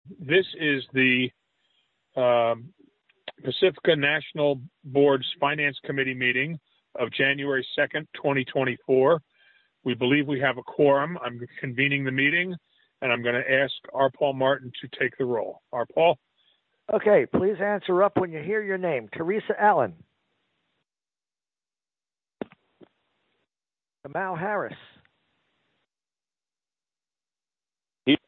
This is the Pacifica National Board's Finance Committee meeting of January 2nd, 2024. We believe we have a quorum. I'm convening the meeting, and I'm going to ask R. Paul Martin to take the roll. R. Paul? Okay, please answer up when you hear your name. Teresa Allen. Kamal Harris. Here.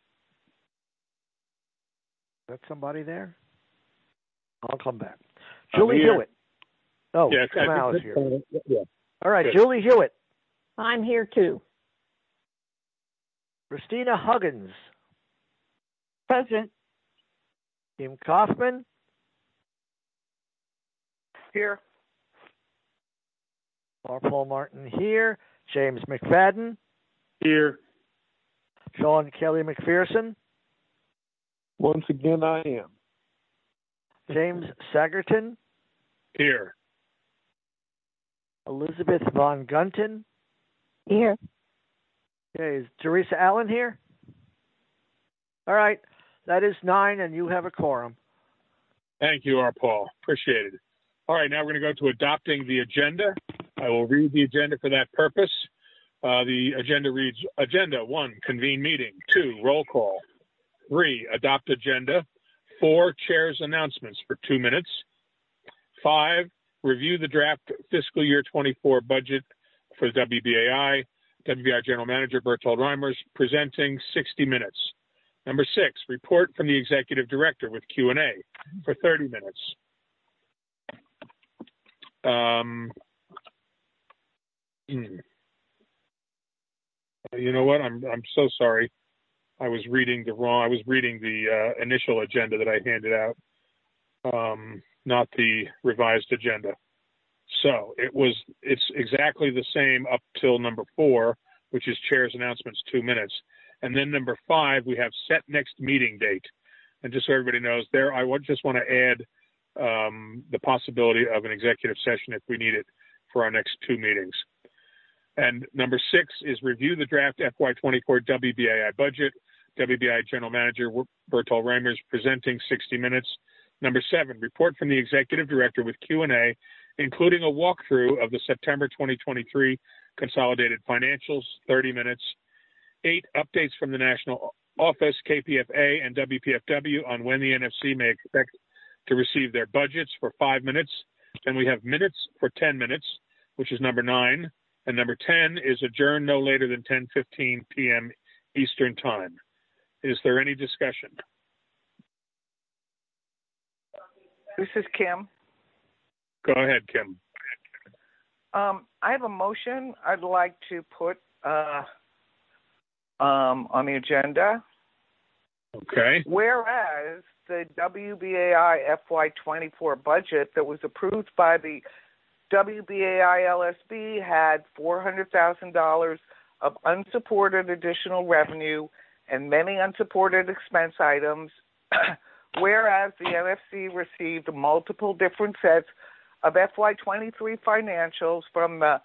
Is that somebody there? I'll come back. Julie Hewitt. Oh, yeah, Kamal is here. Yeah. All right, Good. Julie Hewitt. I'm here too. Christina Huggins. Present. Kim Kaufman. Here. R. Paul Martin here. James McFadden. Here. Sean Kelly McPherson. Once again, I am. James Sagerton. Here. Elizabeth Von Gunten. Here. Okay, is Teresa Allen here? All right, that is 9, and you have a quorum. Thank you, R. Paul. Appreciate it. All right, now we're going to go to adopting the agenda. I will read the agenda for that purpose. The agenda reads, Agenda 1, convene meeting. 2, roll call. 3, adopt agenda. 4, chair's announcements for 2 minutes. 5, review the draft fiscal year 24 budget for the WBAI. WBAI General Manager Bertold Reimers presenting 60 minutes. Number 6, report from the Executive Director with Q&A for 30 minutes. You know what? I'm so sorry. I was reading the initial agenda that I handed out, not the revised agenda. So it's exactly the same up till number 4, which is chair's announcements, 2 minutes. And then number 5, we have set next meeting date. And just so everybody knows there, I just want to add the possibility of an executive session if we need it for our next 2 meetings. And number 6 is review the draft FY24 WBAI budget. WBAI General Manager Bertold Reimers presenting 60 minutes. Number 7, report from the Executive Director with Q&A, including a walkthrough of the September 2023 consolidated financials, 30 minutes. 8, updates from the National Office, KPFA, and WPFW on when the NFC may expect to receive their budgets for 5 minutes. Then we have minutes for 10 minutes, which is number 9. And number 10 is adjourn no later than 10:15 p.m. Eastern Time. Is there any discussion? This is Kim. Go ahead, Kim. I have a motion I'd like to put on the agenda. Okay. Whereas the WBAI FY24 budget that was approved by the WBAI LSB had $400,000 of unsupported additional revenue and many unsupported expense items, whereas the NFC received multiple different sets of FY23 financials from the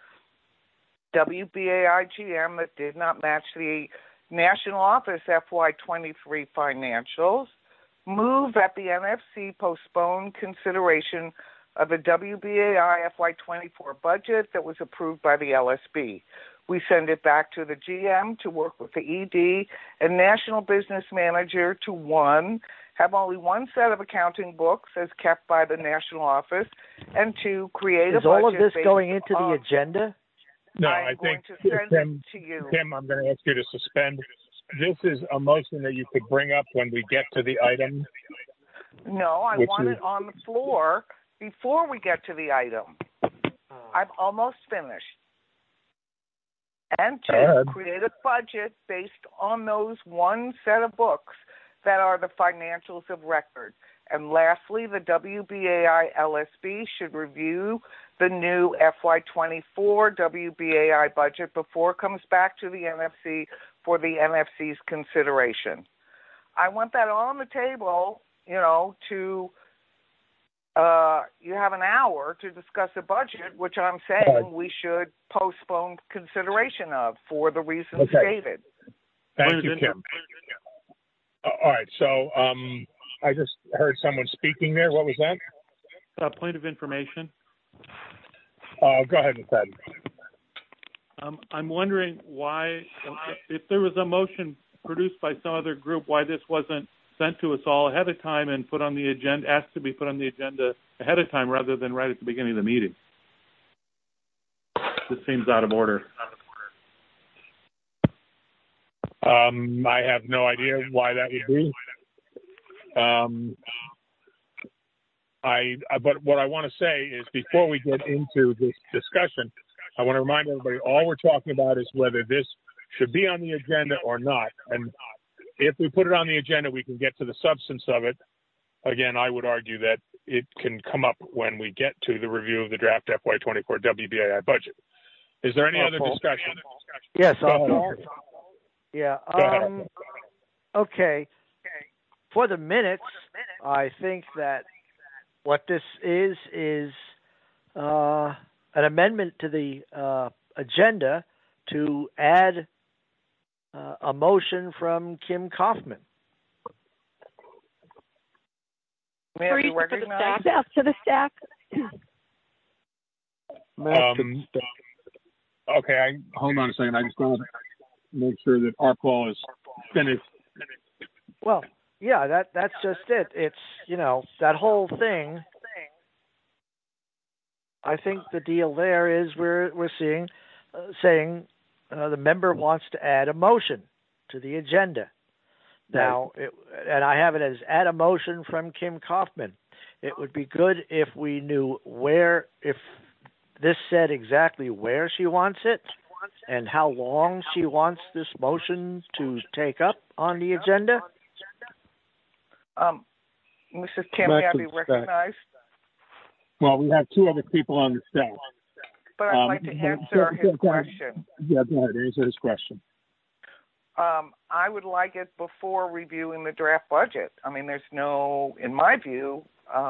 WBAI GM that did not match the National Office FY23 financials, move that the NFC postpone consideration of the WBAI FY24 budget that was approved by the LSB. We send it back to the GM to work with the ED and National Business Manager to 1, have only 1 set of accounting books as kept by the National Office, and 2, create a budget. Is all of this going into the agenda? No, I'm going to send it to you. Kim, I'm going to ask you to suspend. This is a motion that you could bring up when we get to the item. No, I want it on the floor before we get to the item. I'm almost finished. And 2, create a budget based on those 1 set of books that are the financials of record. And lastly, the WBAI LSB should review the new FY24 WBAI budget before it comes back to the NFC for the NFC's consideration. I want that on the table, to you have an hour to discuss a budget, which I'm saying we should postpone consideration of for the reasons stated. Thank you, Kim. All right. So I just heard someone speaking there. What was that? Point of information. Go ahead, Ms. Patton. I'm wondering why, if there was a motion produced by some other group, why this wasn't sent to us all ahead of time and put on the agenda, asked to be put on the agenda ahead of time rather than right at the beginning of the meeting. This seems out of order. I have no idea why that would be. But what I want to say is, before we get into this discussion, I want to remind everybody all we're talking about is whether this should be on the agenda or not. And if we put it on the agenda, we can get to the substance of it. Again, I would argue that it can come up when we get to the review of the draft FY24 WBAI budget. Is there any other discussion? Yes, Go ahead. Yeah. Go ahead. Okay. For the minutes, I think that what this is an amendment to the agenda to add a motion from Kim Kaufman. May I be recognized? To the staff. Okay, hold on a second. I just want to make sure that our call is finished. Well, yeah, that's just it. It's, that whole thing. I think the deal there is we're saying the member wants to add a motion to the agenda. Now, and I have it as add a motion from Kim Kaufman. It would be good if we knew if this said exactly where she wants it and how long she wants this motion to take up on the agenda. Mrs. Kim, may I be recognized? Well, we have two other people on the staff. But I'd like to answer his question. Yeah, go ahead. Answer his question. I would like it before reviewing the draft budget. I mean, there's no, in my view,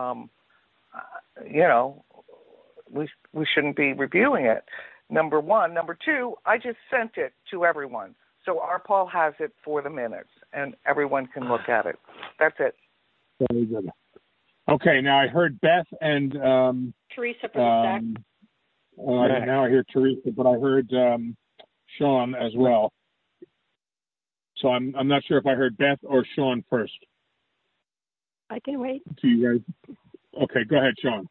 we shouldn't be reviewing it. Number one. Number two, I just sent it to everyone. So our Paul has it for the minutes, and everyone can look at it. That's it. Very good. Okay, now I heard Beth and Teresa for the stack. now I hear Teresa, but I heard Sean as well. So I'm not sure if I heard Beth or Sean first. I can wait. To you guys. Okay, go ahead, Sean.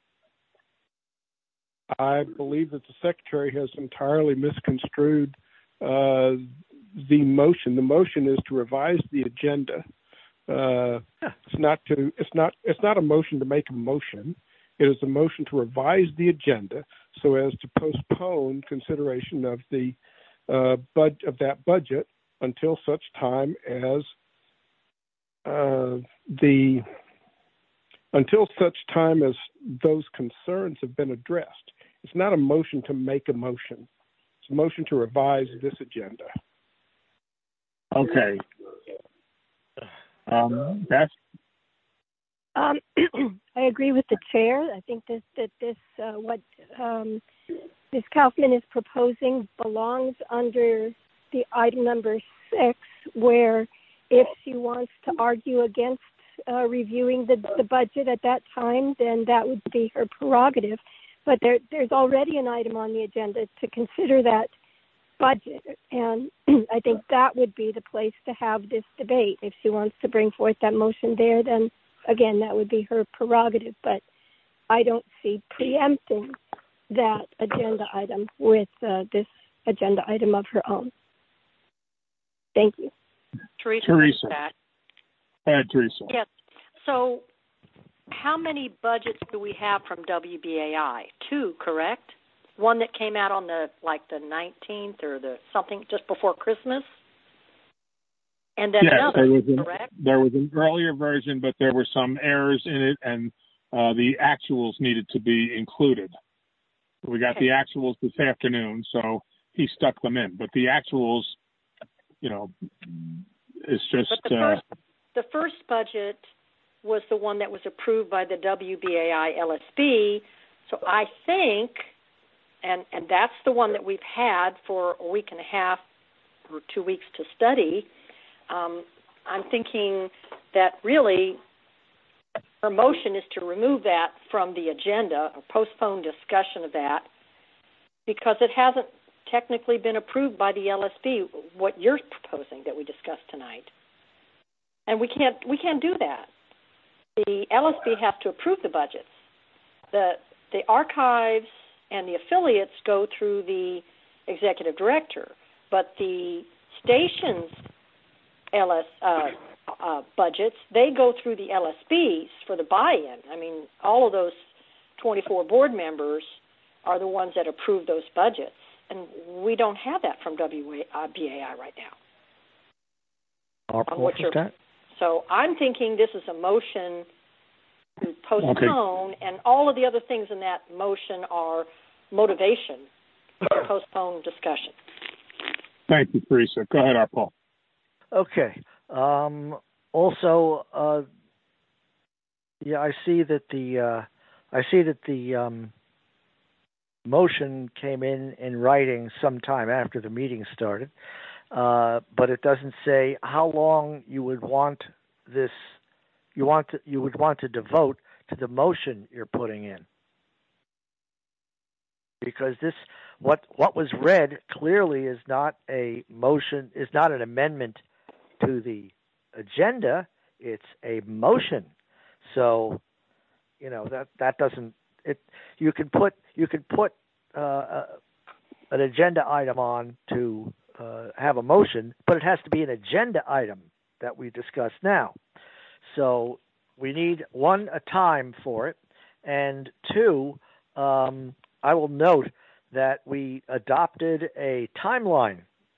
I believe that the secretary has entirely misconstrued the motion. The motion is to revise the agenda. It's not a motion to make a motion. It is a motion to revise the agenda so as to postpone consideration of the of that budget until such time as those concerns have been addressed. It's not a motion to make a motion. It's a motion to revise this agenda. Okay. Beth? I agree with the chair. I think that what Ms. Kaufman is proposing belongs under the item number 6, where if she wants to argue against reviewing the budget at that time, then that would be her prerogative. But there's already an item on the agenda to consider that budget, and I think that would be the place to have this debate. If she wants to bring forth that motion there, then again, that would be her prerogative. But I don't see preempting that agenda item with this agenda item of her own. Thank you. Teresa. Go ahead, Teresa. Yes. So how many budgets do we have from WBAI? 2, correct? One that came out on the 19th or the something just before Christmas? And then another, correct? There was an earlier version, but there were some errors in it, and the actuals needed to be included. We got the actuals this afternoon, so he stuck them in. But the actuals, it's just... But the first budget was the one that was approved by the WBAI LSB, so I think, and that's the one that we've had for a week and a half or 2 weeks to study, I'm thinking that really her motion is to remove that from the agenda or postpone discussion of that because it hasn't technically been approved by the LSB, what you're proposing that we discussed tonight. And we can't do that. The LSB has to approve the budgets. The archives and the affiliates go through the executive director, but the station's budgets, they go through the LSBs for the buy-in. I mean, all of those 24 board members are the ones that approve those budgets, and we don't have that from WBAI right now. So I'm thinking this is a motion to postpone, and all of the other things in that motion are motivation to postpone discussion. Thank you, Teresa. Go ahead, Paul. Okay. I see that the motion came in writing sometime after the meeting started, but it doesn't say how long you would want this. You would want to devote to the motion you're putting in, because what was read clearly is not a motion, is not an amendment to the agenda. It's a motion. So, that doesn't. You can put an agenda item on to have a motion, but it has to be an agenda item that we discuss now. So we need, one, a time for it, and two, I will note that we adopted a timeline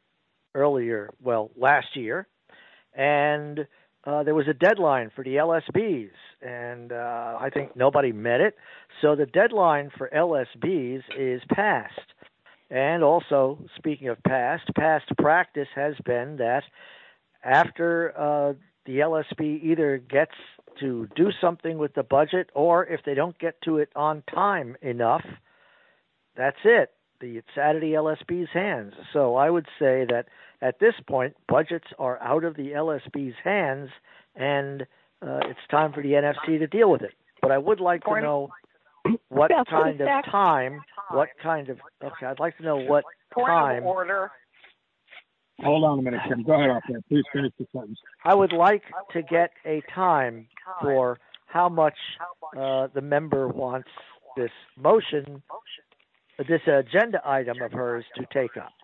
last year, and there was a deadline for the LSBs, and I think nobody met it. So the deadline for LSBs is passed. And also, speaking of past practice has been that after the LSB either gets to do something with the budget, or if they don't get to it on time enough, that's it. It's out of the LSB's hands. So I would say that at this point, budgets are out of the LSB's hands, and it's time for the NFC to deal with it. But I would like to know what kind of time, I'd like to know what time. Point of order. Hold on a minute, Kim. Go ahead, Arthur. Please finish the sentence. I would like to get a time for how much the member wants this motion, this agenda item of hers to take up.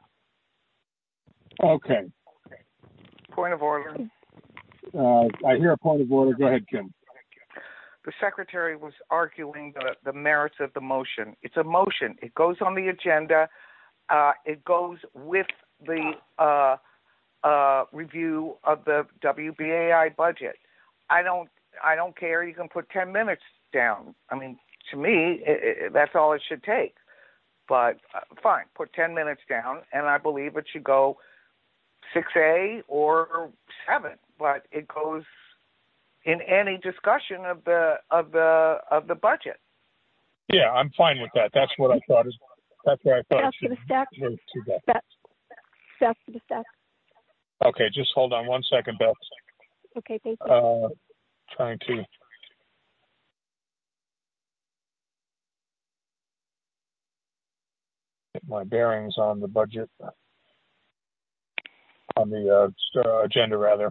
Okay. Point of order. I hear a point of order. Go ahead, Kim. The secretary was arguing the merits of the motion. It's a motion. It goes on the agenda. It goes with the review of the WBAI budget. I don't care. You can put 10 minutes down. I mean, to me, that's all it should take. But fine, put 10 minutes down, and I believe it should go 6A or 7. But it goes in any discussion of the budget. Yeah, I'm fine with that. That's what I thought. That's what I thought. Back to the stack. Back to the stack. Okay, just hold on 1 second, Beth. Okay, thank you. Trying to. Get my bearings on the budget, on the agenda, rather.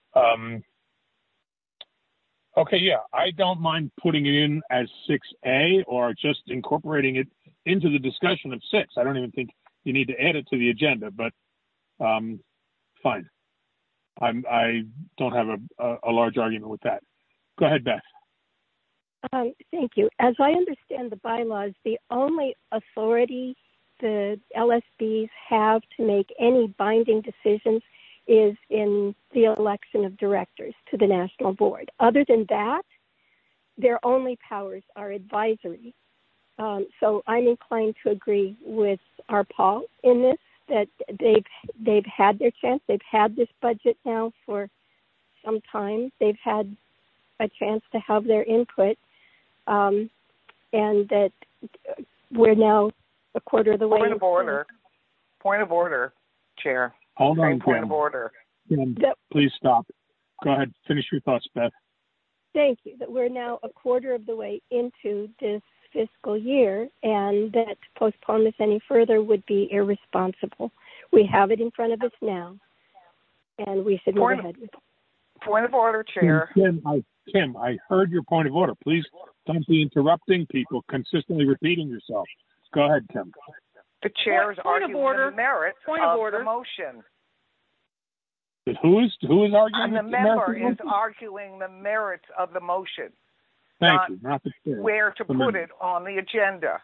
Okay, yeah, I don't mind putting it in as 6A or just incorporating it into the discussion of 6. I don't even think you need to add it to the agenda, but fine. I don't have a large argument with that. Go ahead, Beth. Thank you. As I understand the bylaws, the only authority the LSBs have to make any binding decisions is in the election of directors to the national board. Other than that, their only powers are advisory. So I'm inclined to agree with our Paul in this, that they've had their chance. They've had this budget now for some time. They've had a chance to have their input, and that we're now a quarter of the way. Point of order, Chair. Hold on, point of order. Kim, please stop. Go ahead. Finish your thoughts, Beth. Thank you. That we're now a quarter of the way into this fiscal year, and that to postpone this any further would be irresponsible. We have it in front of us now, and we should move ahead with it. Point of order, Chair. Kim, I heard your point of order. Please don't be interrupting people, consistently repeating yourself. Go ahead, Kim. The Chair is arguing the merits of the motion. Who is arguing? The member is arguing the merits of the motion. Thank you. Not the Chair. Where to put it on the agenda.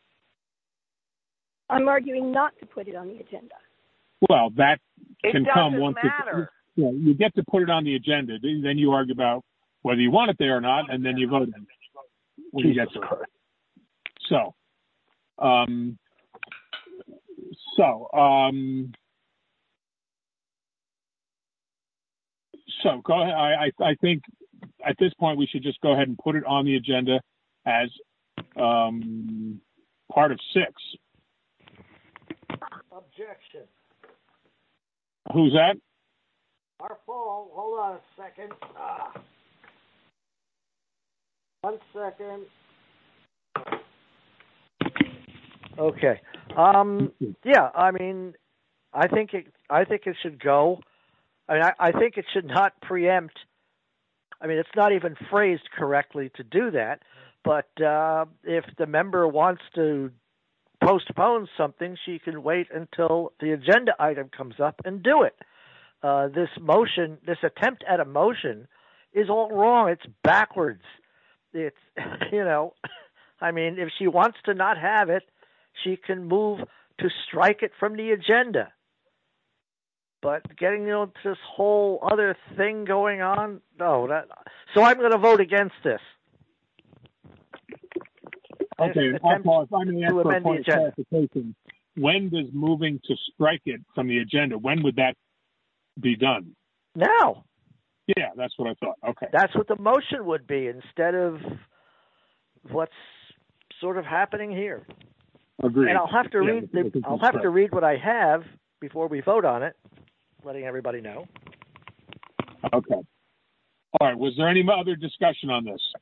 I'm arguing not to put it on the agenda. Well, that can come once. It doesn't matter. You get to put it on the agenda. Then you argue about whether you want it there or not, and then you vote on it when you get to it. So go ahead. I think at this point we should just go ahead and put it on the agenda as part of 6. Objection. Who's that? Our fall. Hold on a second. 1 second. Okay. Yeah. I mean, I think it should go. I mean, I think it should not preempt. I mean, it's not even phrased correctly to do that. But if the member wants to postpone something, she can wait until the agenda item comes up and do it. This motion, this attempt at a motion, is all wrong. It's backwards. It's, I mean, if she wants to not have it, she can move to strike it from the agenda. But getting this whole other thing going on, no. So I'm going to vote against this. Okay, Paul, if I may ask for a point of clarification, when does moving to strike it from the agenda, when would that be done? Now. Yeah, that's what I thought. Okay. That's what the motion would be instead of what's sort of happening here. Agreed. And I'll have to read to read what I have before we vote on it, letting everybody know. Okay. All right. Was there any other discussion on this?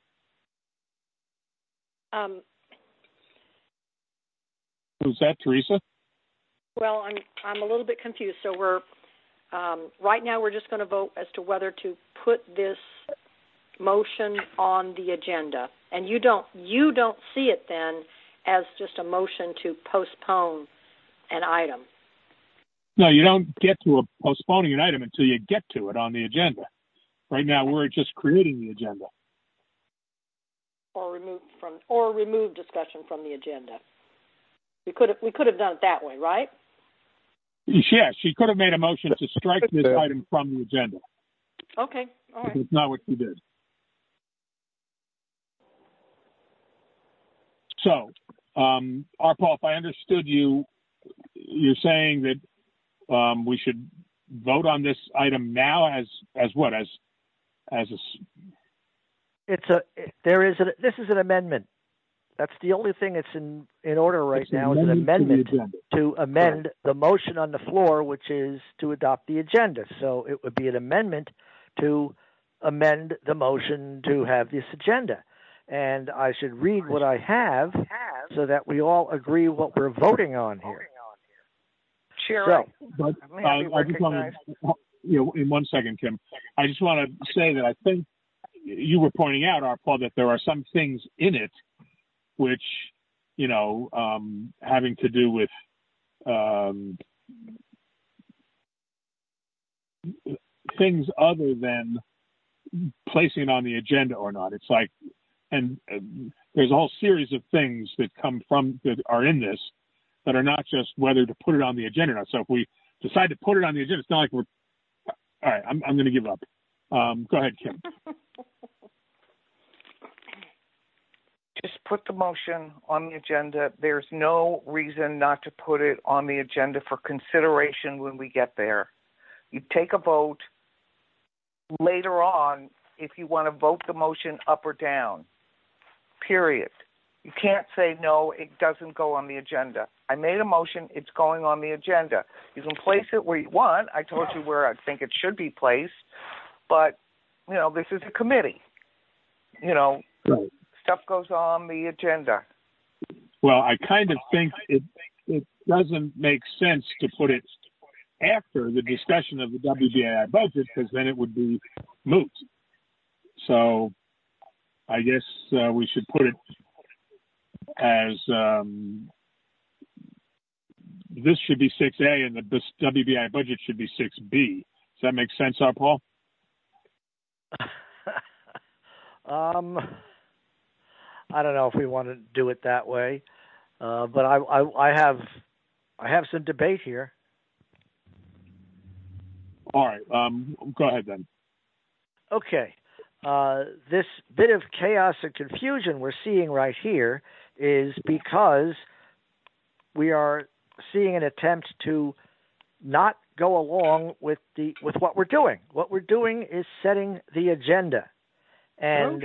Who's that, Teresa? Well, I'm a little bit confused. So we're right now we're just going to vote as to whether to put this motion on the agenda, and you don't see it then as just a motion to postpone an item. No, you don't get to postponing an item until you get to it on the agenda. Right now, we're just creating the agenda. Or remove discussion from the agenda. We could have done it that way, right? Yeah, she could have made a motion to strike this item from the agenda. Okay, all right. That's not what she did. So, Paul, if I understood you, you're saying that we should vote on this item now as what? As a. This is an amendment. That's the only thing that's in order right now is an amendment to amend the motion on the floor, which is to adopt the agenda. So it would be an amendment to amend the motion to have this agenda. And I should read what I have so that we all agree what we're voting on here. Sure. I just want to, in 1 second, Kim, I just want to say that I think you were pointing out, Paul, that there are some things in it which, having to do with things other than placing it on the agenda or not. It's like, and there's a whole series of things that are in this that are not just whether to put it on the agenda or not. So if we decide to put it on the agenda, it's not like we're, all right, I'm going to give up. Go ahead, Kim. Just put the motion on the agenda. There's no reason not to put it on the agenda for consideration when we get there. You take a vote later on if you want to vote the motion up or down, period. You can't say, no, it doesn't go on the agenda. I made a motion. It's going on the agenda. You can place it where you want. I told you where I think it should be placed. But, this is a committee. Right. Stuff goes on the agenda. Well, I kind of think it doesn't make sense to put it after the discussion of the WBAI budget, because then it would be moot. So I guess we should put it as this should be 6A and the WBAI budget should be 6B. Does that make sense, Paul? I don't know if we want to do it that way, but I have some debate here. All right, go ahead then. Okay, this bit of chaos and confusion we're seeing right here is because we are seeing an attempt to not go along with what we're doing. What we're doing is setting the agenda, and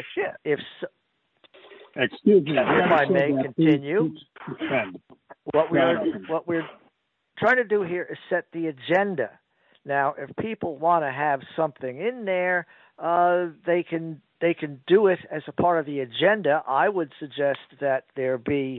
excuse me, if I may continue, what we're trying to do here is set the agenda. Now, if people want to have something in there, they can do it as a part of the agenda. I would suggest that there be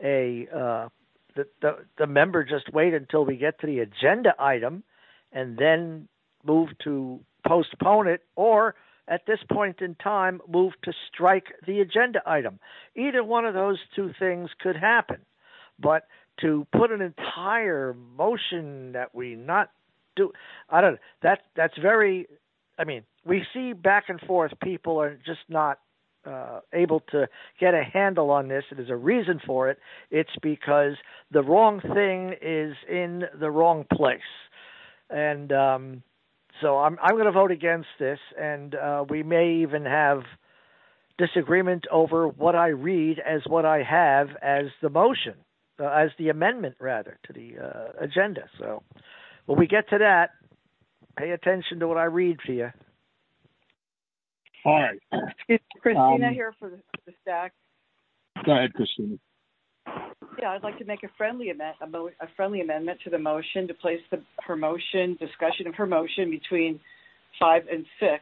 the member just wait until we get to the agenda item and then move to postpone it, or at this point in time, move to strike the agenda item. Either one of those two things could happen. But to put an entire motion that we not do, I don't know, that's very, we see back and forth, people are just not able to get a handle on this. There's a reason for it. It's because the wrong thing is in the wrong place. And so I'm going to vote against this, and we may even have disagreement over what I read as what I have as the motion, as the amendment, rather, to the agenda. So when we get to that, pay attention to what I read for you. All right. It's Christina here for the stack. Go ahead, Christina. Yeah, I'd like to make a friendly amendment to the motion to place discussion of her motion between 5 and 6.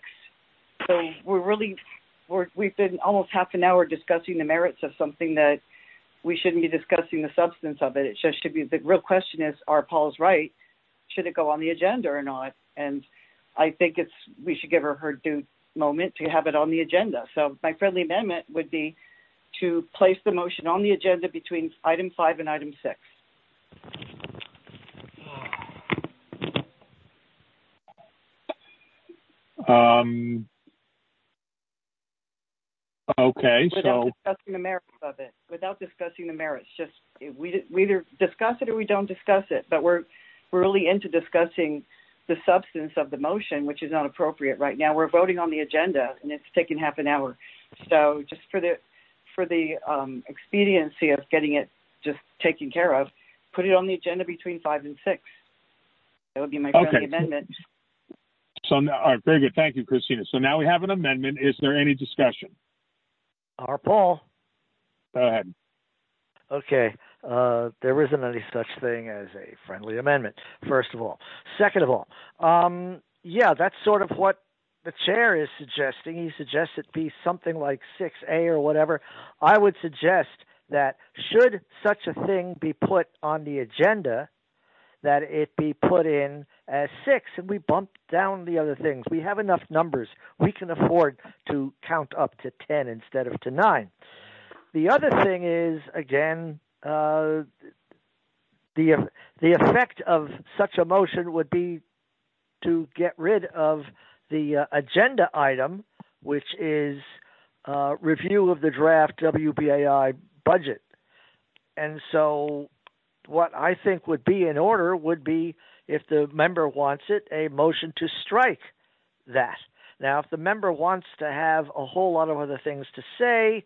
So we've been almost half an hour discussing the merits of something that we shouldn't be discussing the substance of it. It just should be, the real question is, are Paul's right? Should it go on the agenda or not? And I think we should give her due moment to have it on the agenda. So my friendly amendment would be to place the motion on the agenda between item 5 and item 6. Okay, without discussing the merits of it. Just we either discuss it or we don't discuss it. But we're really into discussing the substance of the motion, which is not appropriate right now. We're voting on the agenda, and it's taken half an hour. So just for the expediency of getting it just taken care of, put it on the agenda between 5 and 6. That would be my friendly amendment. So now, very good. Thank you, Christina. So now we have an amendment. Is there any discussion? Paul. Go ahead. Okay. There isn't any such thing as a friendly amendment, first of all. Second of all, that's sort of what the chair is suggesting. He suggests it be something like 6A or whatever. I would suggest that should such a thing be put on the agenda, that it be put in as 6 and we bump down the other things. We have enough numbers. We can afford to count up to 10 instead of to 9. The other thing is, again, the effect of such a motion would be to get rid of the agenda item, which is review of the draft WBAI budget. And so what I think would be in order would be, if the member wants it, a motion to strike that. Now, if the member wants to have a whole lot of other things to say,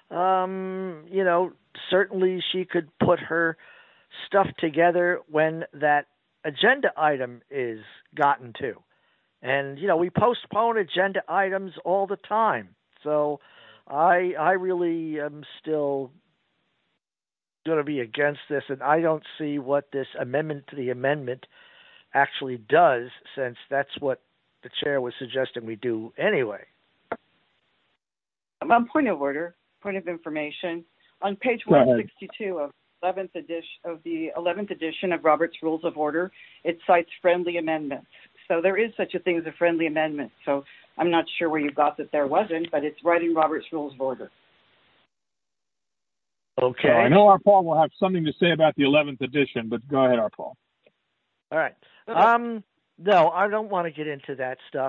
certainly she could put her stuff together when that agenda item is gotten to. And, we postpone agenda items all the time. So I really am still going to be against this, and I don't see what this amendment to the amendment actually does, since that's what the chair was suggesting we do anyway. Point of order, point of information. On page 162 of 11th edition of Robert's Rules of Order, it cites friendly amendments. So there is such a thing as a friendly amendment. So I'm not sure where you got that there wasn't, but it's right in Robert's Rules of Order. Okay. I know our Paul will have something to say about the 11th edition, but go ahead, our Paul. All right. No, I don't want to get into that stuff.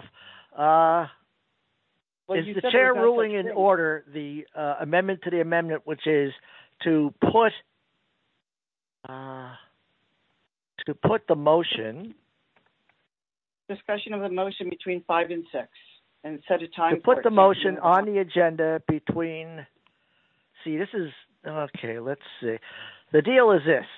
Is the chair ruling in order the amendment to the amendment, which is to put the motion, discussion of the motion between 5 and 6, and set a time to put the motion on the agenda between. See, this is okay. Let's see. The deal is this: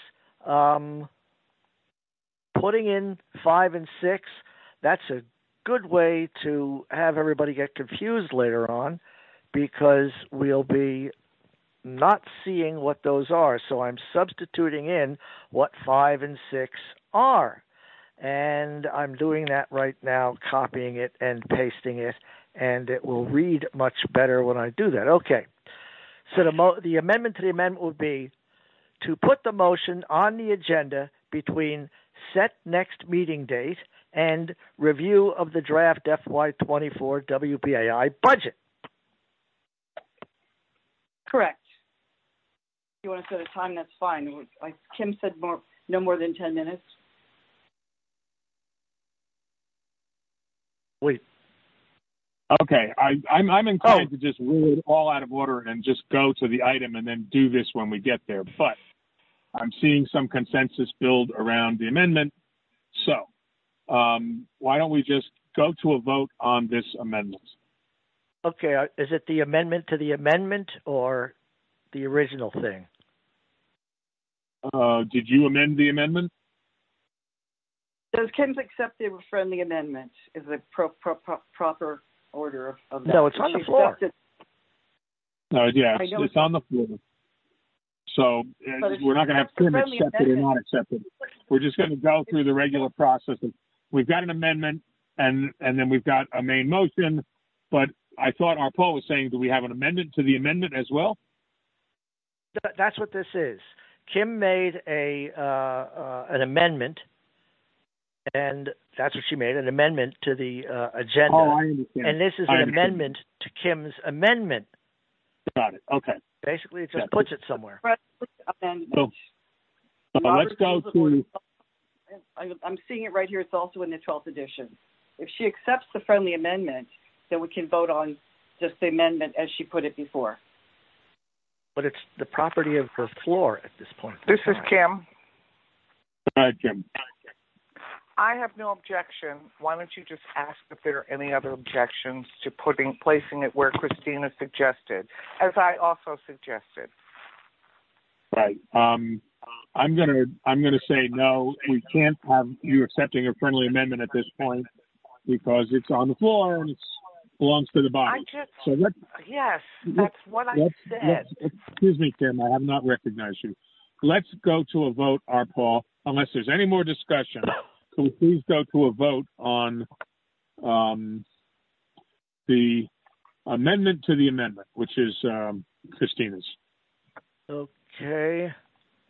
putting in 5 and 6. That's a good way to have everybody get confused later on, because we'll be not seeing what those are. So I'm substituting in what 5 and 6 are. And I'm doing that right now, copying it and pasting it, and it will read much better when I do that. Okay. So the amendment to the amendment would be to put the motion on the agenda between set next meeting date and review of the draft FY24 WBAI budget. Correct. If you want to set a time, that's fine. Like Kim said, no more than 10 minutes. Wait. Okay, I'm inclined to just rule it all out of order and just go to the item and then do this when we get there. But I'm seeing some consensus build around the amendment. So why don't we just go to a vote on this amendment? Okay, is it the amendment to the amendment or the original thing? Did you amend the amendment? Does Kim accept the friendly amendment? Is the proper order of that? No, it's on the floor. Yeah, it's on the floor. So we're not going to have Kim accept it or not accept it. We're just going to go through the regular process of we've got an amendment and then we've got a main motion. But I thought our Paul was saying, do we have an amendment to the amendment as well? That's what this is. Kim made an amendment, and that's what she made, an amendment to the agenda. Oh, I understand. And this is an amendment to Kim's amendment. Got it. Okay. Basically, it just puts it somewhere. So let's go to... I'm seeing it right here. It's also in the 12th edition. If she accepts the friendly amendment, then we can vote on just the amendment as she put it before. But it's the property of the floor at this point. This is Kim. Go ahead, Kim. I have no objection. Why don't you just ask if there are any other objections to placing it where Christina suggested, as I also suggested. Right. I'm gonna say no. We can't have you accepting a friendly amendment at this point because it's on the floor and it belongs to the body. Yes, that's what I said. Excuse me, Kim. I have not recognized you. Let's go to a vote, our Paul. Unless there's any more discussion, can we please go to a vote on the amendment to the amendment, which is Christina's. Okay.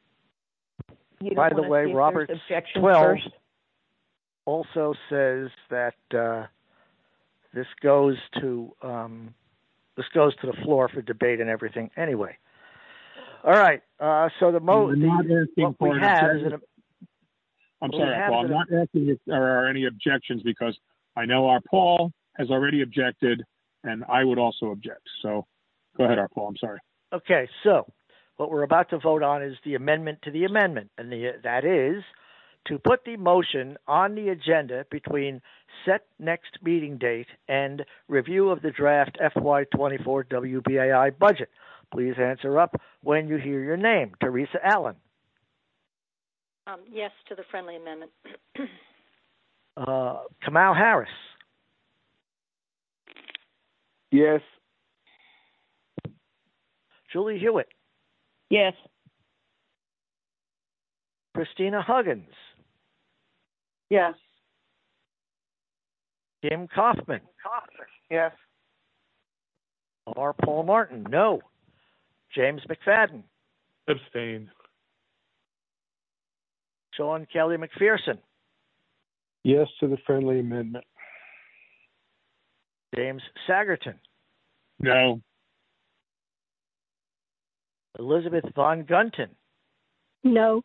By the way, Robert's 12 first also says that this goes to the floor for debate and everything. Anyway, all right. So I'm sorry, Paul. I'm not asking if there are any objections because I know our Paul has already objected, and I would also object. So go ahead, our Paul. I'm sorry. Okay. So what we're about to vote on is the amendment to the amendment, and that is to put the motion on the agenda between set next meeting date and review of the draft FY24 WBAI budget. Please answer up when you hear your name. Teresa Allen. Yes to the friendly amendment. Kamau Harris. Yes. Julie Hewitt. Yes. Christina Huggins, Yes. Kim Kaufman, Yes. R. Paul Martin, no. James McFadden, Abstain. Sean Kelly McPherson, Yes to the friendly amendment. James Sagerton, No. Elizabeth Von Gunton. No.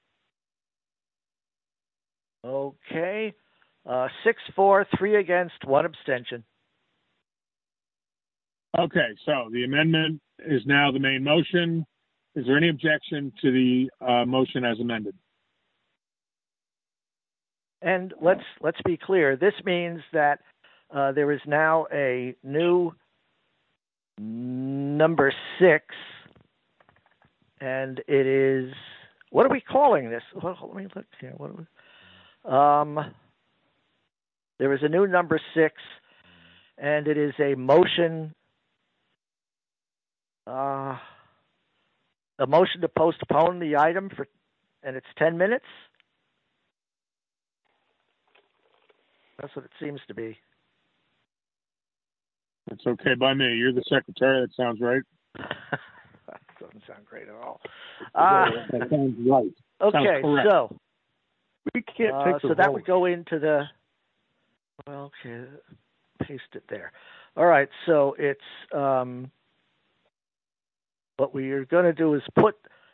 Okay. 6-4, 3 against, 1 abstention. Okay, so the amendment is now the main motion. Is there any objection to the motion as amended? And let's be clear. This means that there is now a new number 6, and it is, what are we calling this? Well, let me look here. What are we, there is a new number 6, and it is a motion. A motion to postpone the item and it's 10 minutes. That's what it seems to be. It's okay by me. You're the secretary. That sounds right. That doesn't sound great at all. That sounds right. Okay, so We can't take the so that vote. would go into the. Well, okay, paste it there. All right, so it's what we are going to do is put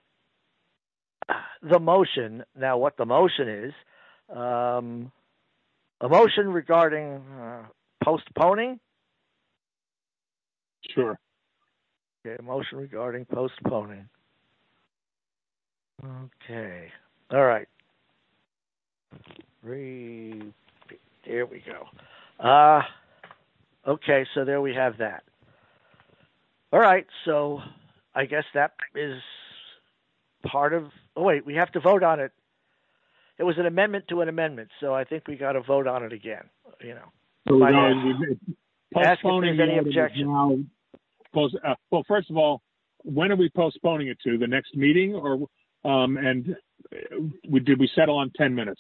the motion. Now, what the motion is, a motion regarding postponing. Sure. Okay, a motion regarding postponing. Okay. All right. There we go. Okay, so there we have that. All right, so I guess that is part of. Oh wait, we have to vote on it. It was an amendment to an amendment, so I think we got to vote on it again. You know. So we're Ask if postponing there's any the item is objection. now. Well, first of all, when are we postponing it to? The next meeting, or did we settle on 10 minutes?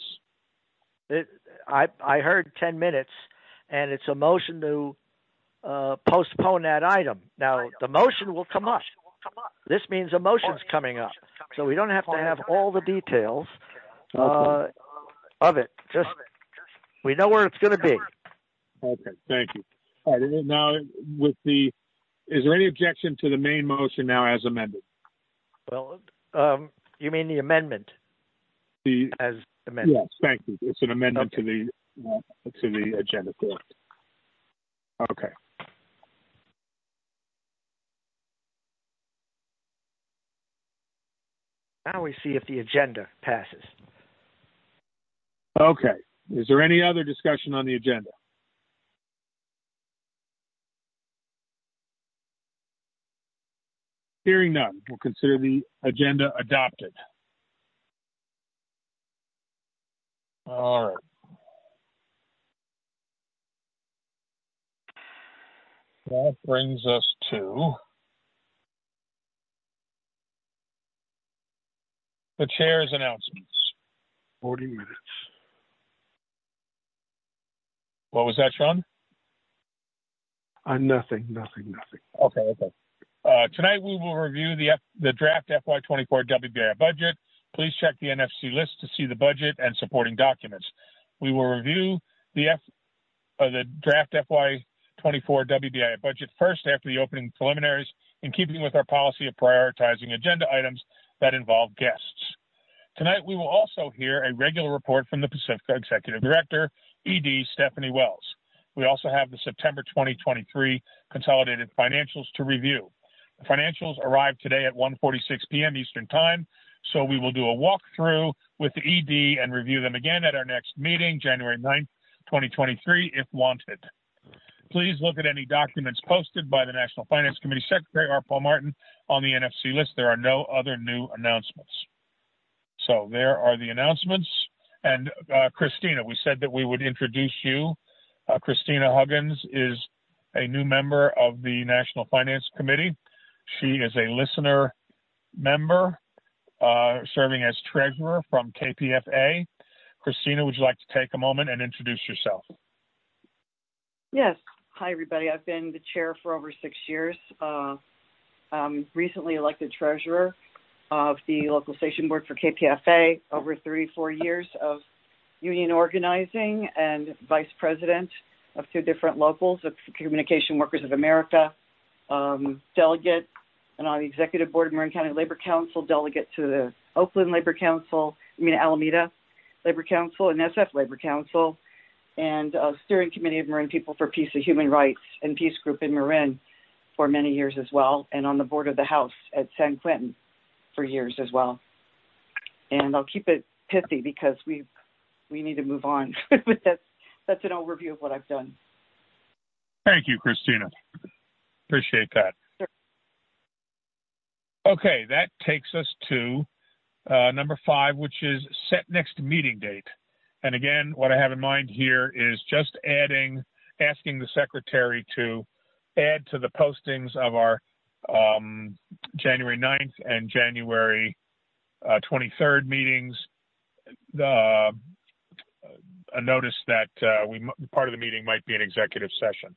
I heard 10 minutes, and it's a motion to postpone that item. Now, the motion will come up. This means a motion's coming up. So we don't have to have all the details of it. Just we know where it's going to be. Okay, thank you. All right, now is there any objection to the main motion now as amended? Well, you mean the amendment as amended? Yes, thank you. It's an amendment to the agenda, correct? Okay. Now we see if the agenda passes. Okay. Is there any other discussion on the agenda? Hearing none, we'll consider the agenda adopted. All right. That brings us to the chair's announcements. 40 minutes. What was that, Sean? Nothing. Okay. Tonight we will review the draft FY24 WBI budget. Please check the NFC list to see the budget and supporting documents. We will review the draft FY24 WBI budget first after the opening preliminaries, in keeping with our policy of prioritizing agenda items that involve guests. Tonight we will also hear a regular report from the Pacifica Executive Director, ED Stephanie Wells. We also have the September 2023 consolidated financials to review. The financials arrived today at 1:46 p.m. Eastern Time, so we will do a walkthrough with the ED and review them again at our next meeting, January 9th, 2023, if wanted. Please look at any documents posted by the National Finance Committee Secretary, R. Paul Martin, on the NFC list. There are no other new announcements. So there are the announcements. And Christina, we said that we would introduce you. Christina Huggins is a new member of the National Finance Committee. She is a listener member. serving as treasurer from KPFA. Christina, would you like to take a moment and introduce yourself? Yes. Hi, everybody. I've been the chair for over 6 years. Recently elected treasurer of the local station board for KPFA, over 34 years of union organizing, and vice president of 2 different locals of Communication Workers of America, delegate, and on the executive board of Marin County Labor Council, delegate to the Oakland Labor Council, Alameda Labor Council, and SF Labor Council, and steering committee of Marin People for Peace and Human Rights and Peace Group in Marin for many years as well, and on the board of the House at San Quentin for years as well. And I'll keep it pithy because we need to move on. But that's an overview of what I've done. Thank you, Christina. Appreciate that. Sure. Okay, that takes us to number 5, which is set next meeting date. And again, what I have in mind here is just asking the secretary to add to the postings of our January 9th and January 23rd meetings a notice that part of the meeting might be an executive session.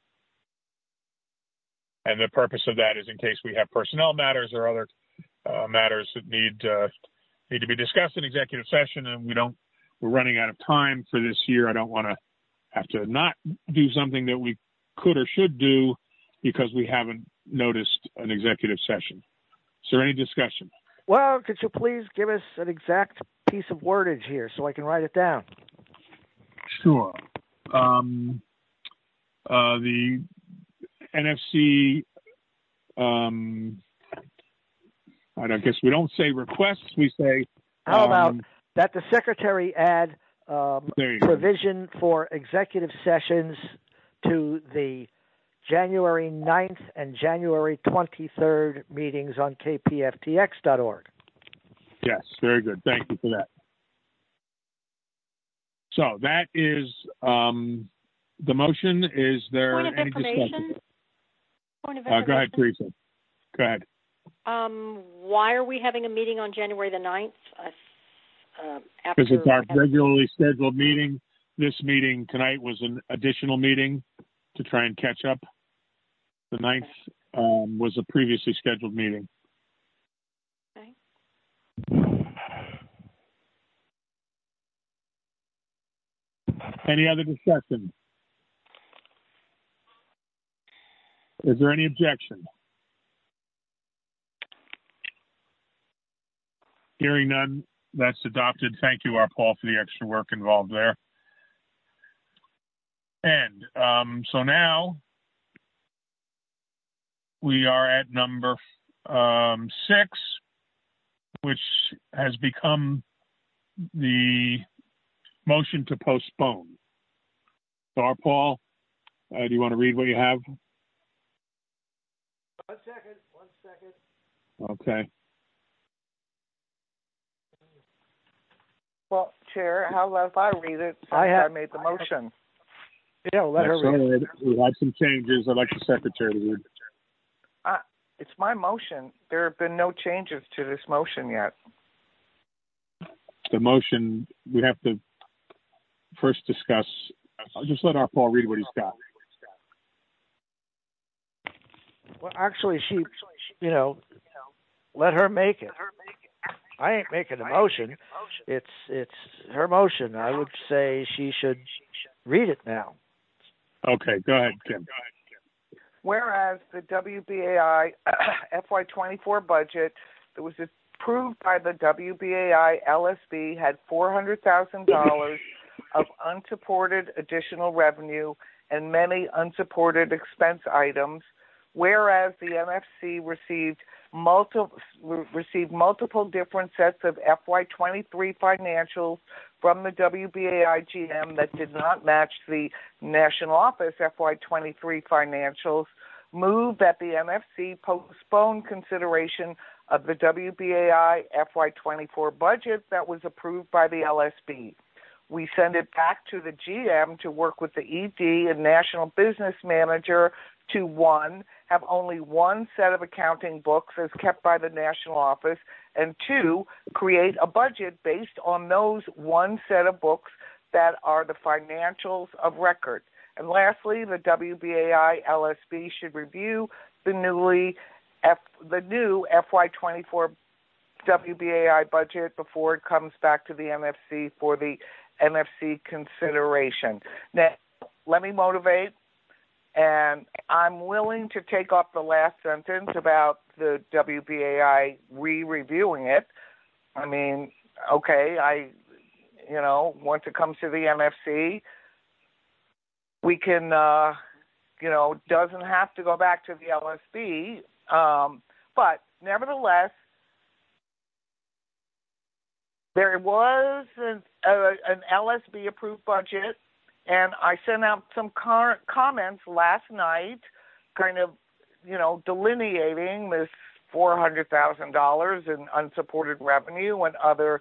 And the purpose of that is in case we have personnel matters or other matters that need to be discussed in executive session, and we're running out of time for this year. I don't want to have to not do something that we could or should do because we haven't noticed an executive session. Is there any discussion? Well, could you please give us an exact piece of wordage here so I can write it down? Sure. The NFC, I guess we don't say requests, we say... How about that the secretary add provision for executive sessions to the January 9th and January 23rd meetings on kpftx.org. Yes, very good. Thank you for that. So that is the motion. Is there any discussion? Point of information. Go ahead, Teresa. Go ahead. Why are we having a meeting on January the 9th? Because it's our regularly scheduled meeting. This meeting tonight was an additional meeting to try and catch up. The 9th was a previously scheduled meeting. Okay. Any other discussion? Is there any objection? Hearing none, that's adopted. Thank you, Paul, for the extra work involved there. And so now we are at number 6, which has become the motion to postpone. So, Paul, do you want to read what you have? 1 second. Okay. Well, Chair, how about if I read it since I made the motion? Yeah, let her read it. We had some changes. I'd like the secretary to read. It's my motion. There have been no changes to this motion yet. The motion, we have to first discuss. I'll just let Paul read what he's got. Well, actually, she, let her make it. I ain't making a motion. It's her motion. I would say she should read it now. Okay, go ahead, Kim. Whereas the WBAI FY24 budget that was approved by the WBAI LSB had $400,000 of unsupported additional revenue and many unsupported expense items, whereas the MFC received multiple different sets of FY23 financials from the WBAI GM that did not match the national office FY23 financials, move that the MFC postpone consideration of the WBAI FY24 budget that was approved by the LSB. We send it back to the GM to work with the ED and National Business Manager to, one, have only one set of accounting books as kept by the national office, and two, create a budget based on those one set of books that are the financials of record. And lastly, the WBAI LSB should review the new FY24 WBAI budget before it comes back to the NFC for the NFC consideration. Now, let me motivate, and I'm willing to take off the last sentence about the WBAI re-reviewing it. I mean, okay, once it comes to the NFC, we can, doesn't have to go back to the LSB, but nevertheless, there was an LSB-approved budget, and I sent out some comments last night, kind of, delineating this $400,000 in unsupported revenue and other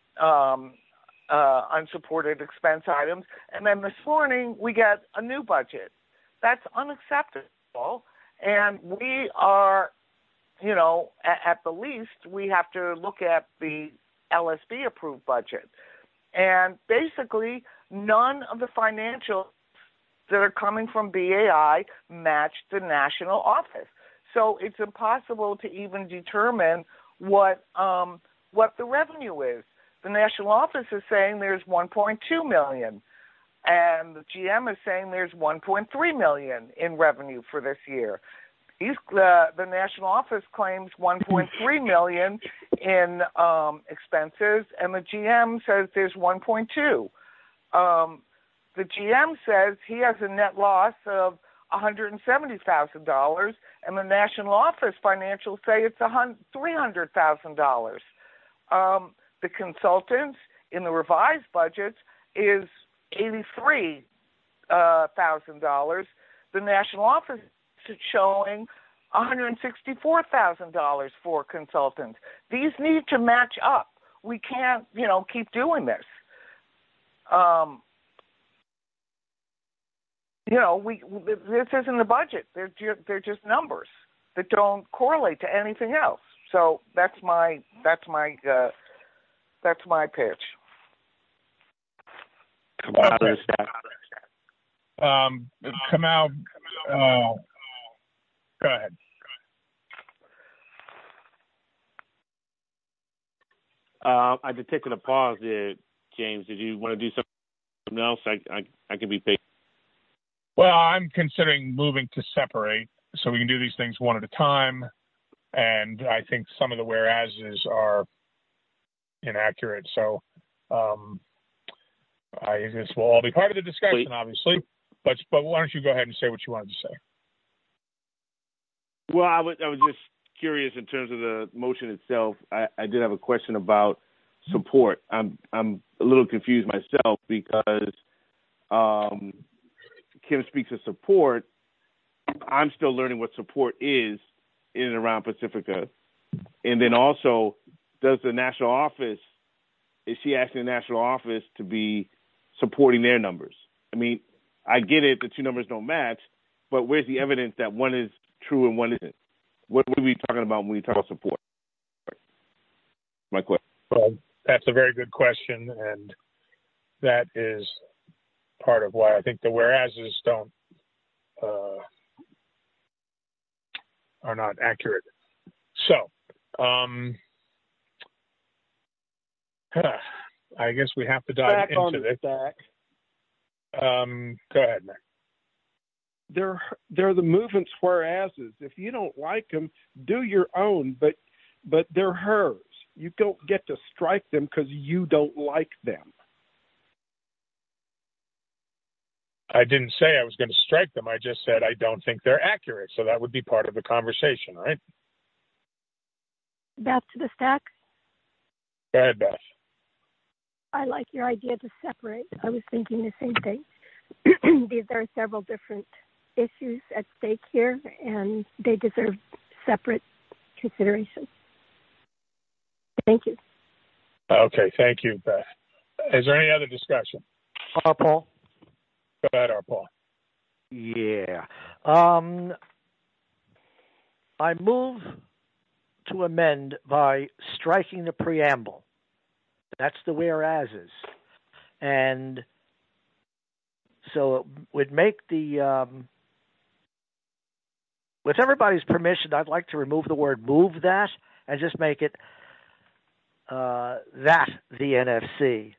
unsupported expense items. And then this morning, we get a new budget. That's unacceptable, and we are, at the least, we have to look at the LSB-approved budget. And basically, none of the financials that are coming from BAI match the national office. So it's impossible to even determine what the revenue is. The national office is saying there's $1.2 million, and the GM is saying there's $1.3 million in revenue for this year. The national office claims $1.3 million in expenses, and the GM says there's $1.2. The GM says he has a net loss of $170,000, and the national office financials say it's $300,000. The consultants in the revised budgets is $83,000. The national office is showing $164,000 for consultants. These need to match up. We can't, keep doing this. This isn't a budget. They're just numbers that don't correlate to anything else. So that's my pitch. Kamau, go ahead. I detected a pause there, James. Did you want to do something else? I can be patient. Well, I'm considering moving to separate so we can do these things one at a time. And I think some of the whereases are inaccurate. So this will all be part of the discussion, obviously. But why don't you go ahead and say what you wanted to say? Well, I was just curious in terms of the motion itself. I did have a question about support. I'm a little confused myself because Kim speaks of support. I'm still learning what support is in and around Pacifica. And then also, is she asking the national office to be supporting their numbers? I mean, I get it, the two numbers don't match, but where's the evidence that one is true and one isn't? What are we talking about when we talk about support? My question. Well, that's a very good question, and that is part of why I think the whereases are not accurate. So, I guess we have to dive into this. Go ahead, Nick. They're the movements whereases. If you don't like them, do your own, but they're hers. You don't get to strike them because you don't like them. I didn't say I was going to strike them. I just said I don't think they're accurate. So that would be part of the conversation, right? Beth to the stack. Go ahead, Beth. I like your idea to separate. I was thinking the same thing. There are several different issues at stake here, and they deserve separate consideration. Thank you. Okay, thank you, Beth. Is there any other discussion? Paul? Go ahead, Paul. Yeah. I move to amend by striking the preamble. That's the whereases. And so it would make the, with everybody's permission, I'd like to remove the word move that and just make it that the NFC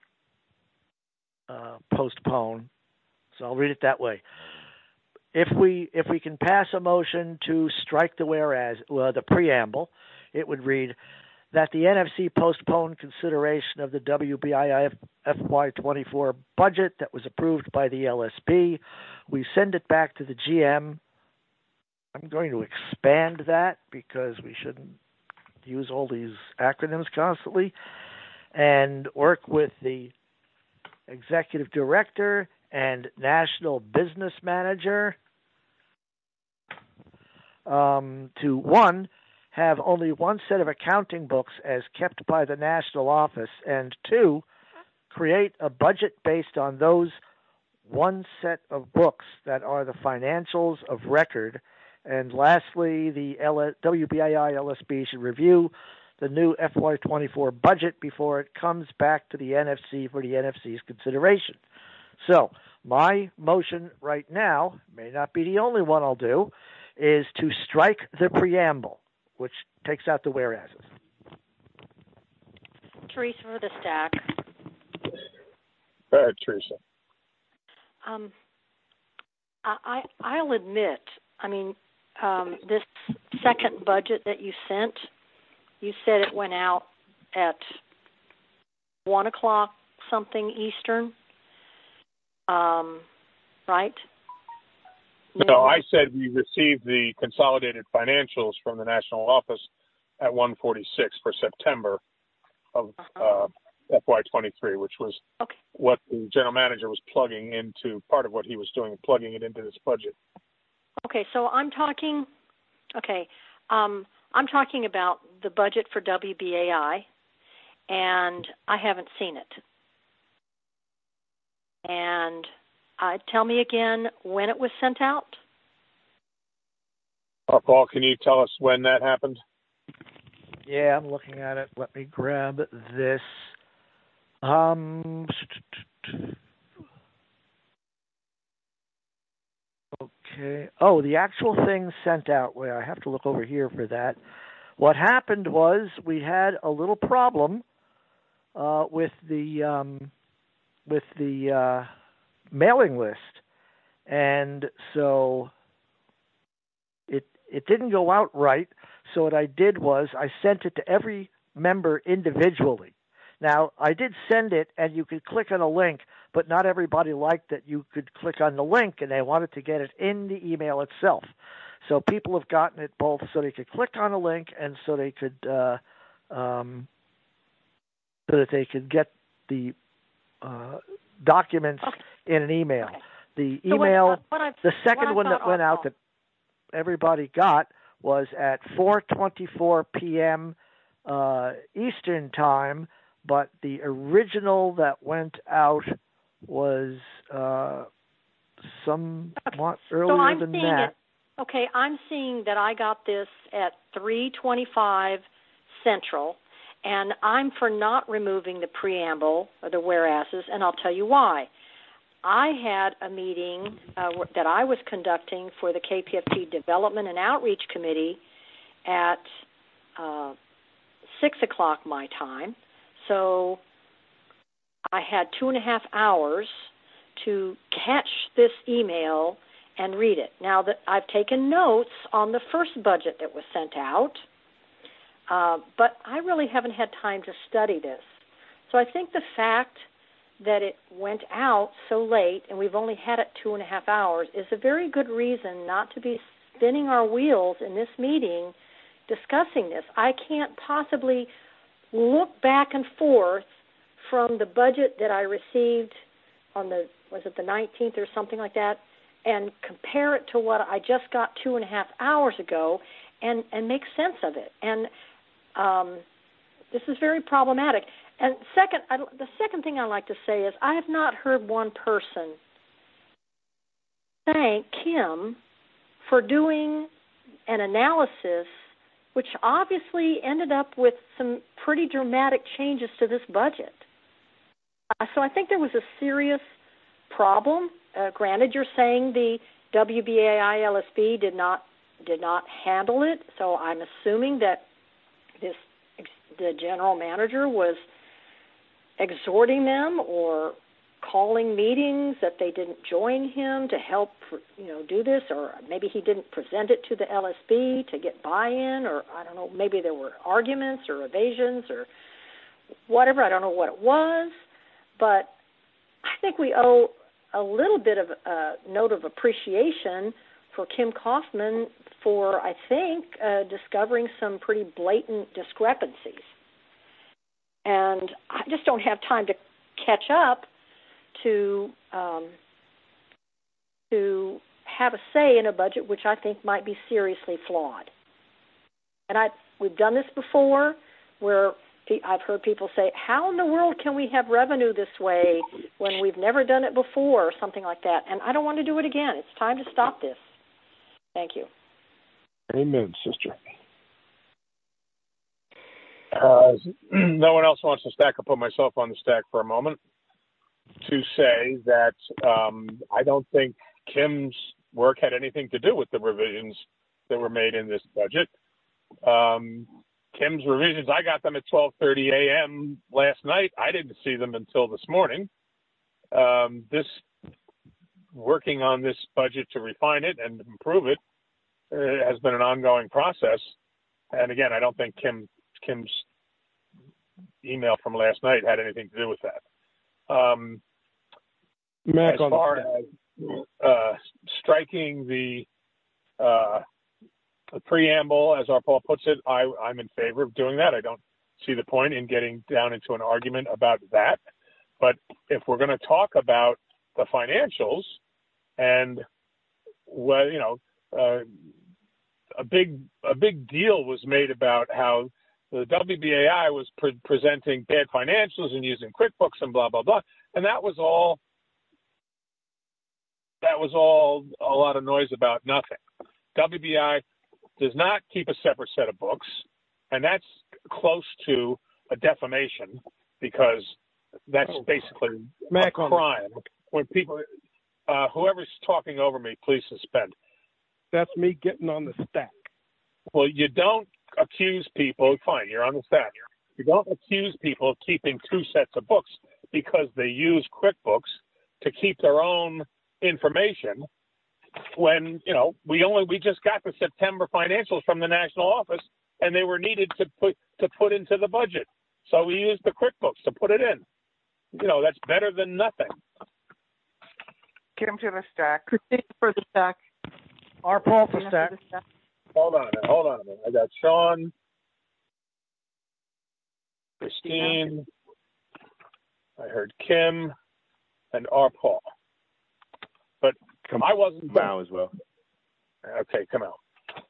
postpone. So I'll read it that way. If we can pass a motion to strike the the preamble, it would read that the NFC postpone consideration of the WBII FY24 budget that was approved by the LSB. We send it back to the GM. I'm going to expand that because we shouldn't use all these acronyms constantly, and work with the executive director and national business manager to, one, have only one set of accounting books as kept by the national office, and two, create a budget based on those one set of books that are the financials of record. And lastly, the WBII LSB should review the new FY24 budget before it comes back to the NFC for the NFC's consideration. So my motion right now, may not be the only one I'll do, is to strike the preamble, which takes out the whereases. Teresa for the stack. Go ahead, Teresa. I'll admit, this second budget that you sent, you said it went out at 1 o'clock something Eastern, right? No, I said we received the consolidated financials from the national office at 1:46 for September of FY23, which was what the general manager was plugging into, part of what he was doing, plugging it into this budget. Okay, so I'm talking about the budget for WBAI, and I haven't seen it. And tell me again when it was sent out. Paul, can you tell us when that happened? Yeah, I'm looking at it. Let me grab this. Okay. Oh, the actual thing sent out. Wait, I have to look over here for that. What happened was we had a little problem with the mailing list, and so it didn't go out right. So what I did was I sent it to every member individually. Now, I did send it, and you could click on a link, but not everybody liked that you could click on the link, and they wanted to get it in the email itself. So people have gotten it both so they could click on a link and so they could so that they could get the documents in an email. Okay. The email, the second one that went out that everybody got was at 4:24 p.m. Eastern Time, but the original that went out was somewhat earlier than that. Okay, I'm seeing that I got this at 3:25 Central, and I'm for not removing the preamble or the whereases, and I'll tell you why. I had a meeting that I was conducting for the KPFT Development and Outreach Committee at 6 o'clock my time, so I had 2.5 hours to catch this email and read it. Now, that I've taken notes on the first budget that was sent out, but I really haven't had time to study this. So I think the fact that it went out so late and we've only had it 2.5 hours is a very good reason not to be spinning our wheels in this meeting discussing this. I can't possibly look back and forth from the budget that I received on the 19th or something like that, and compare it to what I just got 2.5 hours ago and make sense of it. And this is very problematic. And the second thing I like to say is I have not heard one person thank Kim for doing an analysis which obviously ended up with some pretty dramatic changes to this budget. So I think there was a serious problem. Granted, you're saying the WBAI LSB did not handle it, so I'm assuming that the general manager was exhorting them or calling meetings that they didn't join him to help, do this, or maybe he didn't present it to the LSB to get buy-in, or I don't know, maybe there were arguments or evasions or whatever. I don't know what it was, but I think we owe a little bit of a note of appreciation for Kim Kaufman for, I think, discovering some pretty blatant discrepancies. And I just don't have time to catch up to have a say in a budget which I think might be seriously flawed. And we've done this before where I've heard people say, how in the world can we have revenue this way when we've never done it before, or something like that. And I don't want to do it again. It's time to stop this. Thank you. Amen, sister. No one else wants to stack. I'll put myself on the stack for a moment to say that I don't think Kim's work had anything to do with the revisions that were made in this budget. Kim's revisions, I got them at 12:30 a.m. last night. I didn't see them until this morning. Working on this budget to refine it and improve it has been an ongoing process. And again, I don't think Kim's email from last night had anything to do with that. As far as striking the preamble, as our Paul puts it, I'm in favor of doing that. I don't see the point in getting down into an argument about that. But if we're going to talk about the financials, and a big deal was made about how the WBAI was presenting bad financials and using QuickBooks and blah blah blah, and that was all a lot of noise about nothing. WBI does not keep a separate set of books, and that's close to a defamation because that's basically a crime. When people, whoever's talking over me, please suspend. That's me getting on the stack. Well, you don't accuse people. Fine, you're on the stack. You don't accuse people of keeping two sets of books because they use QuickBooks to keep their own information. When we just got the September financials from the national office, and they were needed to put into the budget, so we used the QuickBooks to put it in. That's better than nothing. Kim to the stack. Christine for the stack. Our Paul for stack. Hold on a minute. I got Sean, Christine, I heard Kim, and R. Paul. But I wasn't Mal as well. Okay, come out.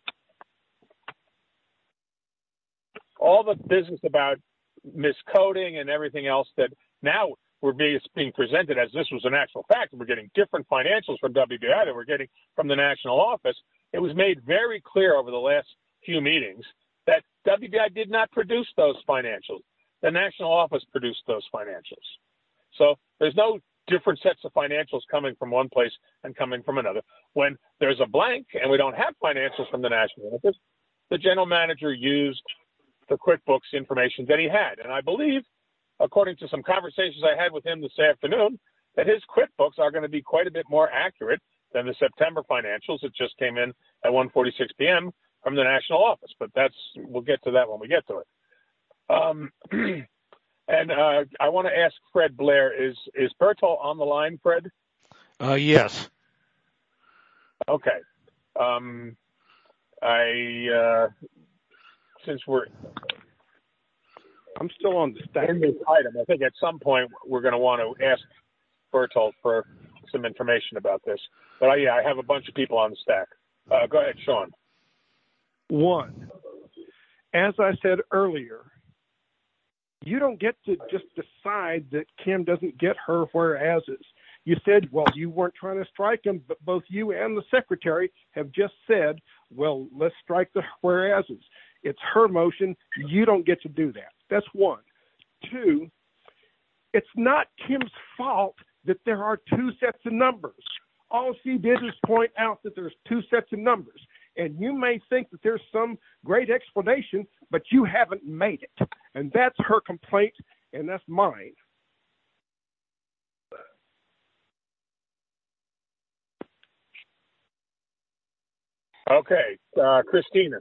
All the business about miscoding and everything else that now we're being presented as this was an actual fact. We're getting different financials from WBI that we're getting from the national office. It was made very clear over the last few meetings that WBI did not produce those financials. The national office produced those financials. So there's no different sets of financials coming from one place and coming from another. When there's a blank and we don't have financials from the national office, the general manager used the QuickBooks information that he had. And I believe, according to some conversations I had with him this afternoon, that his QuickBooks are going to be quite a bit more accurate than the September financials that just came in at 1:46 p.m. from the national office. But we'll get to that when we get to it. And I want to ask Fred Blair, is Bertol on the line, Fred? Yes. Okay. Since I'm still on the stack. In this item, I think at some point we're going to want to ask Bertol for some information about this. But I have a bunch of people on the stack. Go ahead, Sean. One, as I said earlier, you don't get to just decide that Kim doesn't get her whereases. You said, well, you weren't trying to strike them, but both you and the secretary have just said, well, let's strike the whereases. It's her motion. You don't get to do that. That's one. Two, it's not Kim's fault that there are two sets of numbers. All she did is point out that there's two sets of numbers. And you may think that there's some great explanation, but you haven't made it. And that's her complaint, and that's mine. Okay, Christina.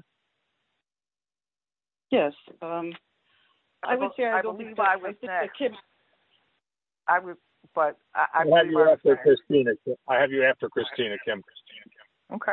Yes. I would say I don't believe think I was next. Kim. I was, but I have you after next. Christina. I have you after Christina, Kim. Okay.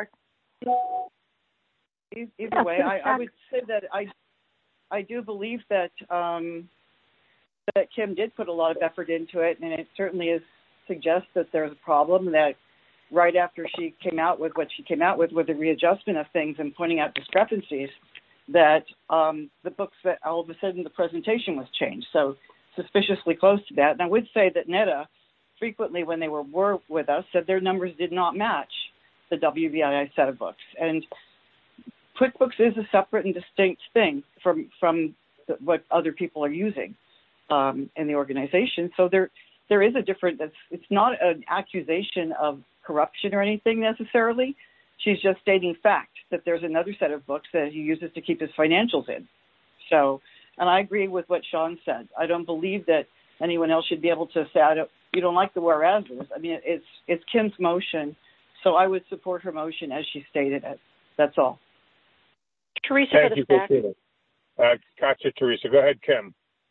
Either way, I would say that I do believe that that Kim did put a lot of effort into it, and it certainly suggests that there's a problem. That right after she came out with what she came out with the readjustment of things and pointing out discrepancies, that the books, that all of a sudden the presentation was changed. So suspiciously close to that. And I would say that NEDA frequently, when they were with us, said their numbers did not match the WBII set of books. And QuickBooks is a separate and distinct thing from what other people are using in the organization. So there is a different. It's not an accusation of corruption or anything necessarily. She's just stating fact that there's another set of books that he uses to keep his financials in. So, and I agree with what Sean said. I don't believe that anyone else should be able to say, you don't like the whereases. I mean, it's Kim's motion, so I would support her motion as she stated it. That's all. Teresa, thank you, Christina. Gotcha, Teresa. Go ahead, Kim.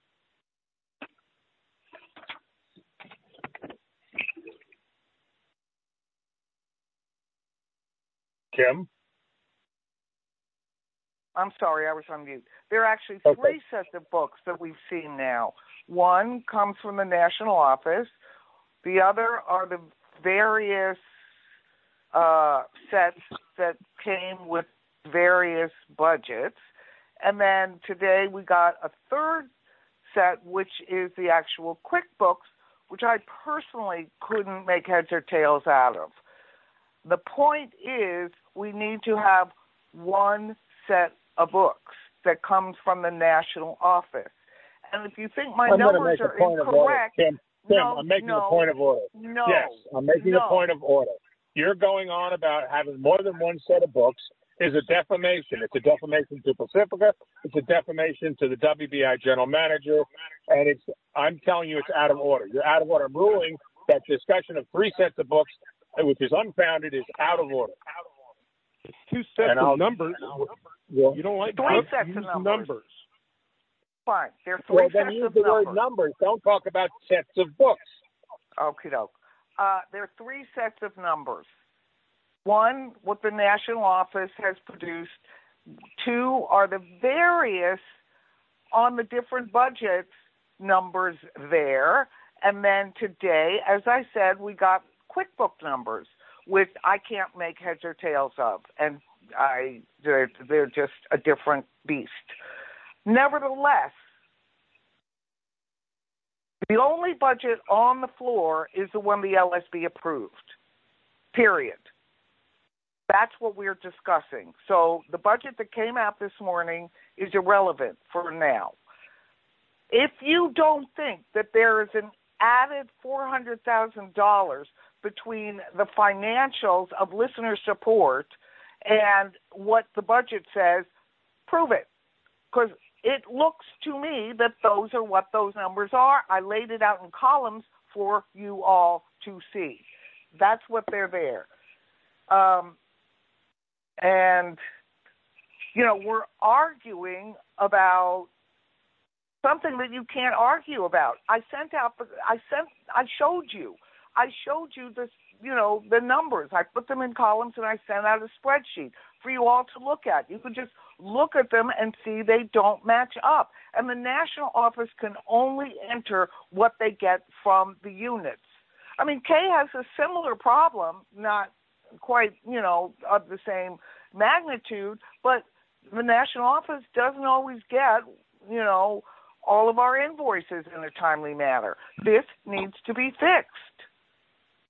Kim? I'm sorry, I was on mute. There are actually Okay. 3 sets of books that we've seen now. One comes from the national office. The other are the various sets that came with various budgets. And then today we got a third set, which is the actual QuickBooks, which I personally couldn't make heads or tails out of. The point is we need to have one set of books that comes from the national office. And if you think my numbers are incorrect, Kim, I'm making a point of order. No. Yes, I'm making a point of order. You're going on about having more than one set of books is a defamation. It's a defamation to Pacifica. It's a defamation to the WBI general manager. And I'm telling you, it's out of order. You're out of order. I'm ruling that discussion of 3 sets of books, which is unfounded, is out of order. It's 2 sets of numbers. You don't like 3 books, sets use of numbers. Fine. There are 3 Well, sets then use of the numbers. word numbers. Don't talk about sets of books. Okie doke. There are 3 sets of numbers. 1, what the national office has produced. 2 are the various on the different budgets numbers there. And then today, as I said, we got QuickBook numbers, which I can't make heads or tails of. And they're just a different beast. Nevertheless, the only budget on the floor is the one the LSB approved, period. That's what we're discussing. So the budget that came out this morning is irrelevant for now. If you don't think that there is an added $400,000 between the financials of listener support and what the budget says, prove it. Because it looks to me that those are what those numbers are. I laid it out in columns for you all to see. That's what they're there. And, we're arguing about something that you can't argue about. I showed you this, the numbers. I put them in columns and I sent out a spreadsheet for you all to look at. You can just look at them and see they don't match up. And the national office can only enter what they get from the units. I mean, Kay has a similar problem, not quite, of the same magnitude, but the national office doesn't always get, all of our invoices in a timely manner. This needs to be fixed.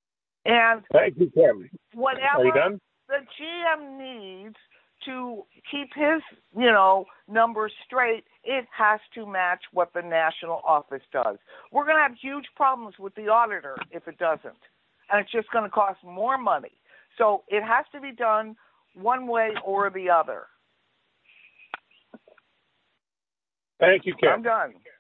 And thank you, Kevin. Whatever Are you done? the GM needs to keep his, numbers straight, it has to match what the national office does. We're going to have huge problems with the auditor if it doesn't, and it's just going to cost more money. So it has to be done one way or the other. Thank you, Kevin. I'm done.